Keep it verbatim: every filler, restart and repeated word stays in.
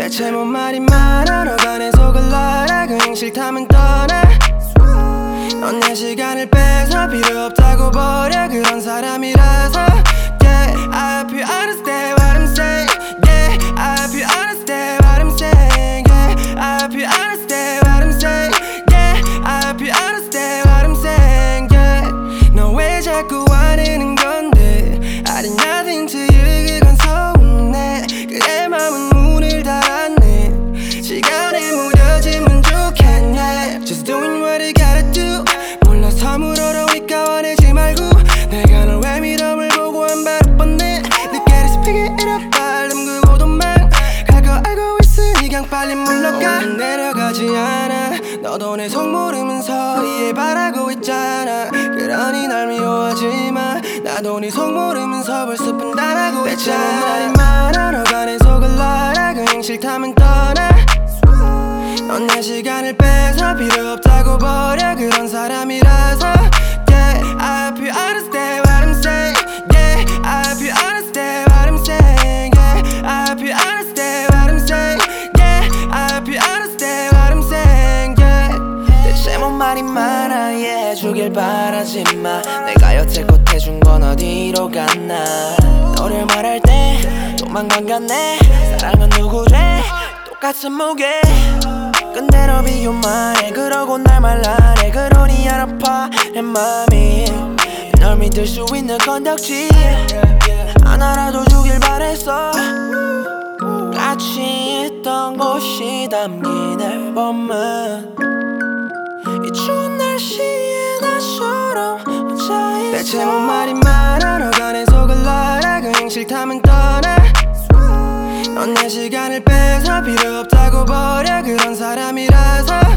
대체 뭔 말이 많아 너가 내 속을 놔라 그냥 싫다면 떠나 넌 내 시간을 뺏어 필요 없다고 버려 그런 사람이라서 Yeah, I hope you understand what I'm saying Yeah, I hope you understand what I'm saying Yeah, I hope you understand what I'm saying Yeah, I hope you understand what I'm saying Yeah, 너 왜 자꾸 화내는 건데 I did nothing to you 그건 서운해 그래 맘은 문을 닫았네 시간에 무뎌지면 좋겠네 Just doing what you gotta do 몰라서 물어러니까 화내지 말고 내가 널 왜 미럼을 보고 한 발 못 뻗네 Look at us pick it up 발름 긁고 도망갈 거 알고 있으니 그냥 빨리 물러가 내려가지 않아 너도 내 속 모르면서 이해바라고 있잖아 그러니 날 미워하지마 나도 네 속 모르면서 벌써 판단하고 대체 뭔 말이 많아 너가 내 속을 놔라 그냥 싫다면 떠나 넌 내 시간을 뺏어 필요 없다고 버려 그런 사람이라서 Yeah, I hope you understand what I'm saying Yeah, I hope you understand what I'm saying Yeah, I hope you understand what I'm saying Yeah, I hope you understand what I'm saying Yeah 대체 뭔 말이 많아 이해해주길 바라지마 내가 여태껏 해준 건 어디로 갔나 너를 말할 때 도망간 같네 사랑은 누구래 똑같은 무게 근데 너 비웃만해 그러고 날 말라래 그러니 안 아파 내 맘이 널 믿을 수 있는 건덕지 안 알아둬주길 바랬어 같이 있던 곳이 담긴 앨범은 이 추운 날씨에 나처럼 혼자 있어 대체 뭔 말이 많아 너가 내 속을 놔라 그냥 싫다면 떠나 넌 내 시간을 뺏어 필요 없다고 버려 그런 사람이라서